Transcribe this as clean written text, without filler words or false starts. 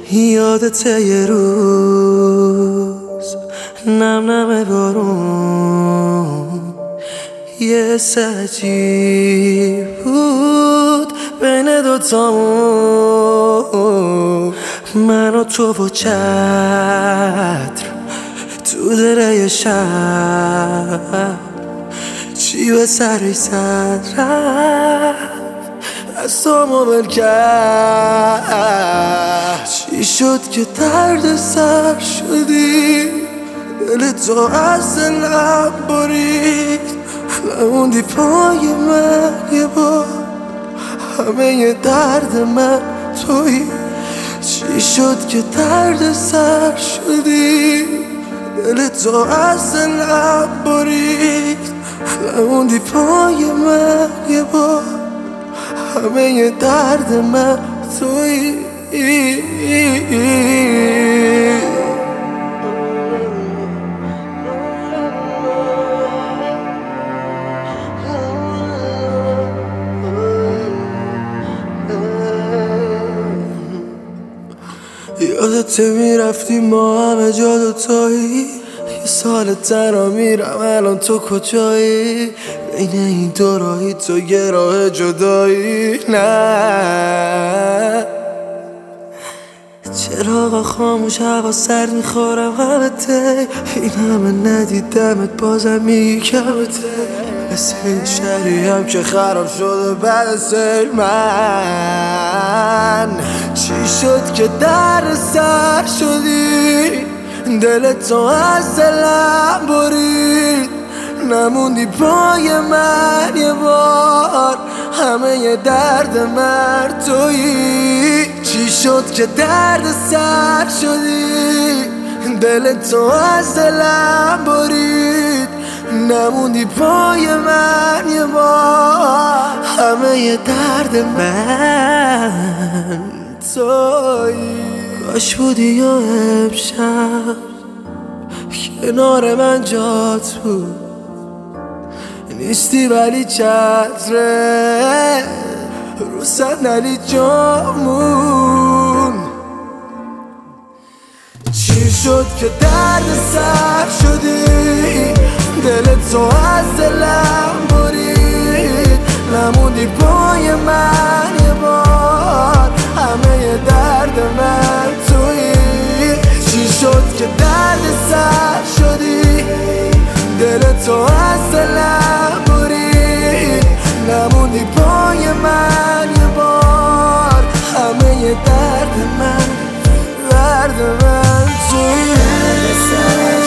یادته یه روز نم نم بارون یه سجی بود بین دوتامون، من و تو و چتر تو دره شب، چی به سرش زد رفت از تو مبل کرد. چی شد که درد سر شدی، دل تو از دلم برید، نموندی پای من یه بار، همه درد من تویی. چی شد که درد سر شدی، دل تو از دلم برید، نموندی پای من یه بار، همه درد من تویی. یادته میرفتی ما همه جا دوتایی، یه سال تنها میرم الان تو کجایی؟ بین این دو راهی تو یه راه جدایی. نه چراغا خاموش، هوا سرد، میخورم غلطه، این همه ندیدمت بازم میگی کمته. مثل این شهری هم که خراب شده بعد سیل. من چی شد که در سر شدی، دل تو از دلم برید، نموندی پای من یه بار، همه درد من تویی. چی شد که درد سر شدی، دل تو از دلم برید، نموندی پای من یه بار، همه درد من تویی. کاش بودی یا امشب کنار من جات بود، نیستی ولی چتره رو صندلی جامون. چی شد که درد سر شدی، دل تو از دلم برید، نموندی پای من یه بار، همه درد من تویی. چی شد که درد سر شدی، دل تو از دلم برید، نموندی پای من یه بار، همه درد من تویی.